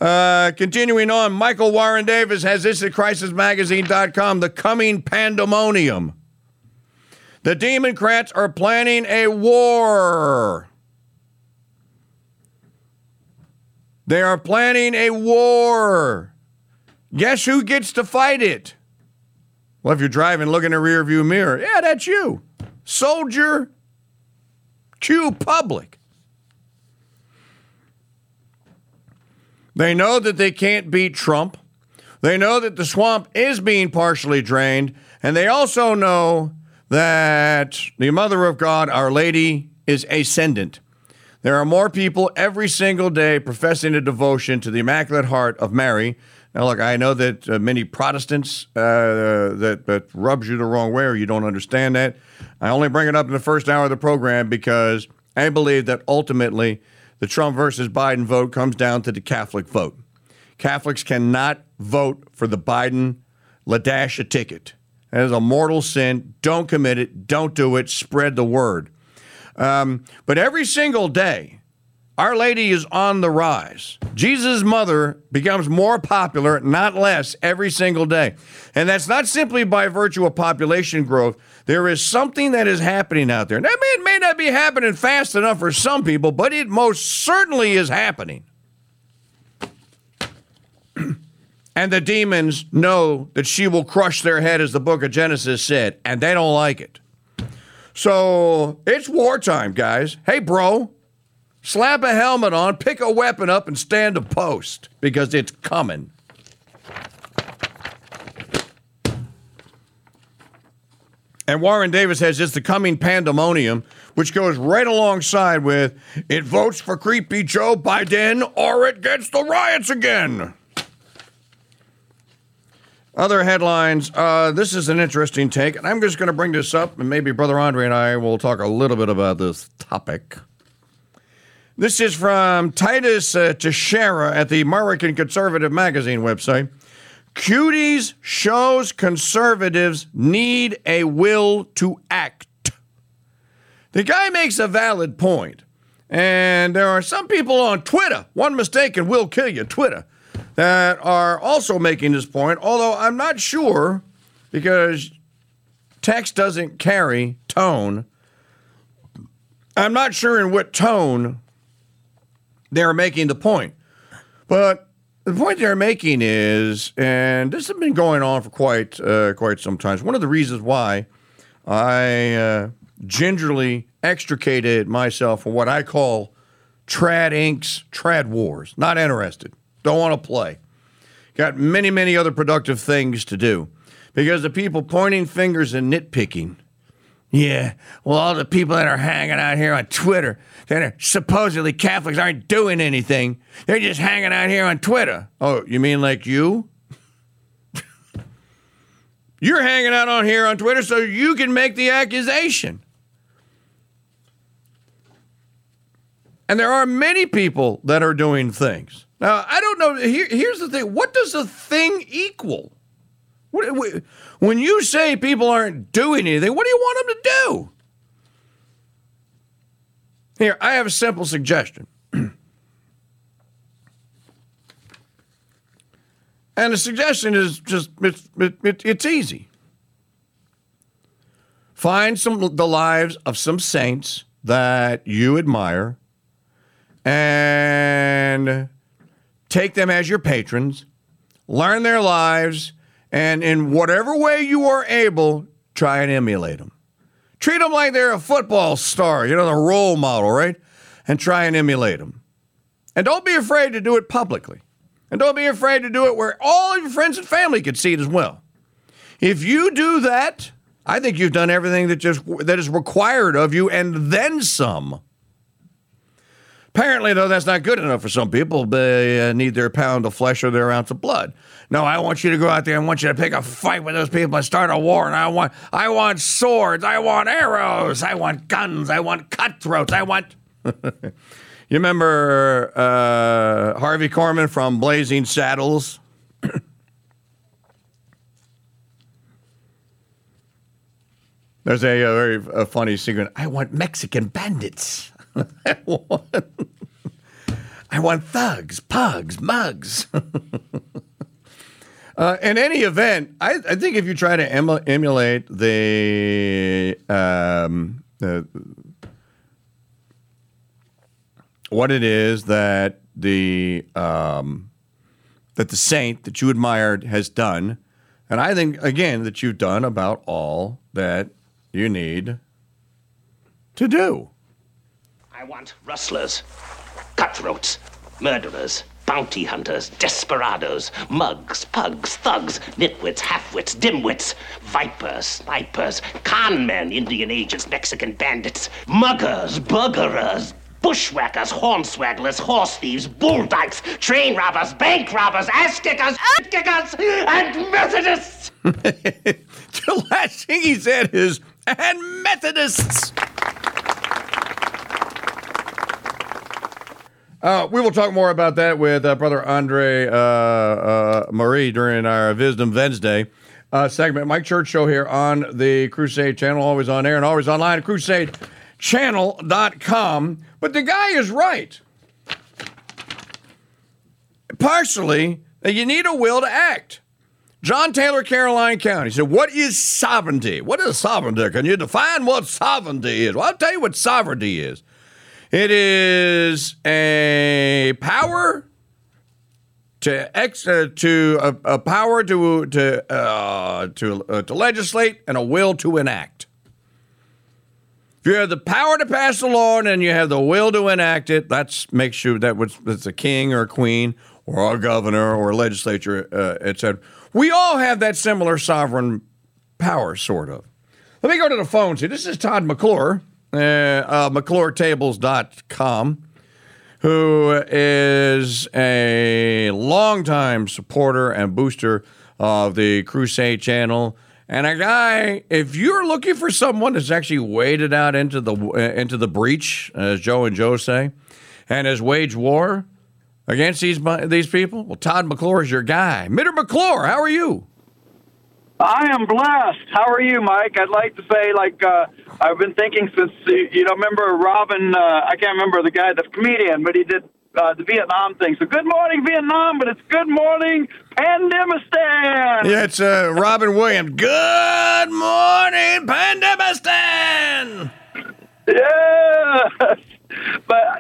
Continuing on, Michael Warren Davis has this at crisismagazine.com, the coming pandemonium. The Democrats are planning a war. They are planning a war. Guess who gets to fight it? Well, if you're driving, look in the rearview mirror. Yeah, that's you. Soldier Q Public. They know that they can't beat Trump. They know that the swamp is being partially drained. And they also know that the Mother of God, Our Lady, is ascendant. There are more people every single day professing a devotion to the Immaculate Heart of Mary. Now, look, I know that many Protestants, that rubs you the wrong way or you don't understand that. I only bring it up in the first hour of the program because I believe that ultimately the Trump versus Biden vote comes down to the Catholic vote. Catholics cannot vote for the Biden LaDasha ticket. That is a mortal sin. Don't commit it. Don't do it. Spread the word. But every single day, Our Lady is on the rise. Jesus' mother becomes more popular, not less, every single day. And that's not simply by virtue of population growth. There is something that is happening out there. Now, it may not be happening fast enough for some people, but it most certainly is happening. And the demons know that she will crush their head, as the book of Genesis said, and they don't like it. So it's wartime, guys. Hey, bro, slap a helmet on, pick a weapon up, and stand a post, because it's coming. And Warren Davis has just the coming pandemonium, which goes right alongside with, it votes for creepy Joe Biden or it gets the riots again. Other headlines. This is an interesting take, and I'm just going to bring this up, and maybe Brother Andre and I will talk a little bit about this topic. This is from Titus Teixeira at the American Conservative Magazine website. Cuties shows conservatives need a will to act. The guy makes a valid point, and there are some people on Twitter, one mistake and will kill you, Twitter, that are also making this point, although I'm not sure, because text doesn't carry tone, I'm not sure in what tone they're making the point. But the point they're making is, and this has been going on for quite some time, one of the reasons why I gingerly extricated myself from what I call Trad Inc.'s Trad Wars. Not interested. Don't want to play. Got many, many other productive things to do. Because the people pointing fingers and nitpicking, yeah, well, all the people that are hanging out here on Twitter that are supposedly Catholics aren't doing anything. They're just hanging out here on Twitter. Oh, you mean like you? You're hanging out on here on Twitter so you can make the accusation. And there are many people that are doing things. Now, I don't know. Here's the thing. What does a thing equal? When you say people aren't doing anything, what do you want them to do? Here, I have a simple suggestion. And the suggestion is just, it's easy. Find the lives of some saints that you admire and take them as your patrons, learn their lives, and in whatever way you are able, try and emulate them. Treat them like they're a football star, the role model, right? And try and emulate them. And don't be afraid to do it publicly. And don't be afraid to do it where all your friends and family can see it as well. If you do that, I think you've done everything that is required of you and then some. Apparently, though, that's not good enough for some people. They need their pound of flesh or their ounce of blood. No, I want you to go out there. I want you to pick a fight with those people and start a war. And I want swords. I want arrows. I want guns. I want cutthroats. I want... You remember Harvey Korman from Blazing Saddles? There's a very funny secret. I want Mexican bandits. I want thugs, pugs, mugs. In any event, I think if you try to emulate what it is that the saint that you admired has done, and I think again that you've done about all that you need to do. I want rustlers, cutthroats, murderers, bounty hunters, desperados, mugs, pugs, thugs, nitwits, halfwits, dimwits, vipers, snipers, con men, Indian agents, Mexican bandits, muggers, buggerers, bushwhackers, hornswagglers, horse thieves, bull dykes, train robbers, bank robbers, ass kickers, and Methodists! The last thing he said is, and Methodists! We will talk more about that with Brother Andre Marie during our Wisdom Wednesday segment. Mike Church Show here on the Crusade Channel, always on air and always online at crusadechannel.com. But the guy is right. Partially, you need a will to act. John Taylor, Caroline County, said, what is sovereignty? What is sovereignty? Can you define what sovereignty is? Well, I'll tell you what sovereignty is. It is a power to power to legislate and a will to enact. If you have the power to pass the law and you have the will to enact it, that makes you that's a king or a queen or a governor or a legislature, etc. We all have that similar sovereign power, sort of. Let me go to the phones here. This is Todd McClure. McClureTables.com, who is a longtime supporter and booster of the Crusade Channel, and a guy, if you're looking for someone that's actually waded out into the breach, as Joe and Joe say, and has waged war against these people, well, Todd McClure is your guy. Mitter McClure, how are you? I am blessed. How are you, Mike? I'd like to say, I've been thinking since, remember Robin, I can't remember the guy, the comedian, but he did the Vietnam thing. So good morning, Vietnam, but it's good morning, Pandemistan. Yeah, it's Robin Williams. Good morning, Pandemistan. Yes. But,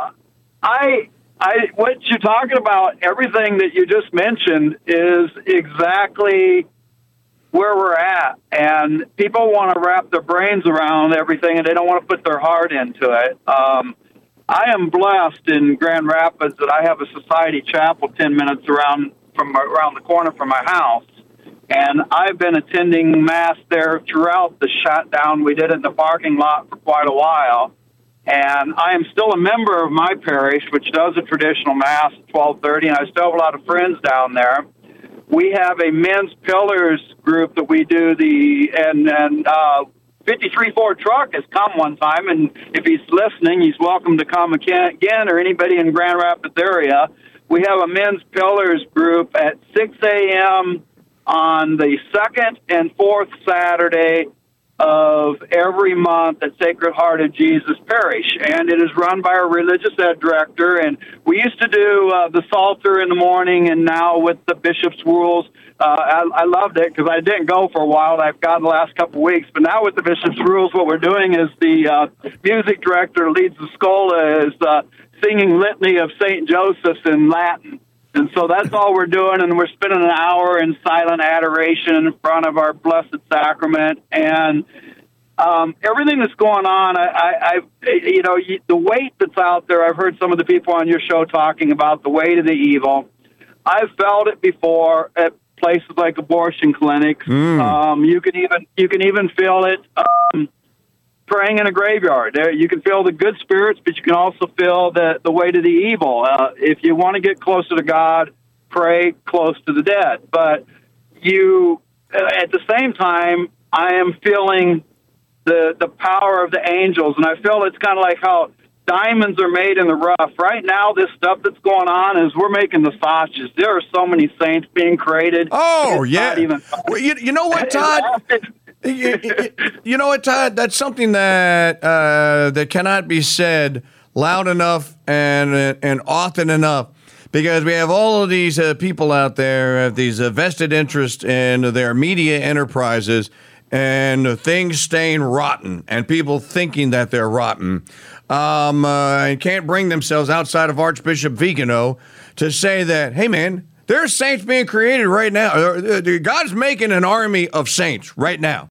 what you're talking about, everything that you just mentioned is exactly where we're at, and people want to wrap their brains around everything, and they don't want to put their heart into it. I am blessed in Grand Rapids that I have a society chapel 10 minutes around the corner from my house, and I've been attending Mass there throughout the shutdown. We did it in the parking lot for quite a while, and I am still a member of my parish, which does a traditional Mass at 12:30, and I still have a lot of friends down there. We have a men's pillars group that we do 53 Ford Truck has come one time, and if he's listening, he's welcome to come again, or anybody in Grand Rapids area. We have a men's pillars group at 6 a.m. on the second and fourth Saturday of every month at Sacred Heart of Jesus Parish, and it is run by our religious ed director. And we used to do the Psalter in the morning, and now with the Bishop's Rules, I loved it because I didn't go for a while. I've gone the last couple of weeks, but now with the Bishop's Rules, what we're doing is the music director leads the Schola is singing Litany of St. Joseph in Latin. And so that's all we're doing, and we're spending an hour in silent adoration in front of our Blessed Sacrament. And everything that's going on, the weight that's out there, I've heard some of the people on your show talking about the weight of the evil. I've felt it before at places like abortion clinics. You can even feel it praying in a graveyard. You can feel the good spirits, but you can also feel the weight of the evil. If you want to get closer to God, pray close to the dead. But at the same time, I am feeling the power of the angels, and I feel it's kind of like how diamonds are made in the rough. Right now, this stuff that's going on is we're making the sausages. There are so many saints being created. Oh, yeah. Well, you know what, Todd? You know what, Todd? That's something that cannot be said loud enough and often enough, because we have all of these people out there have these vested interest in their media enterprises and things staying rotten and people thinking that they're rotten. And can't bring themselves outside of Archbishop Vigano to say that, hey, man, there's saints being created right now. God's making an army of saints right now.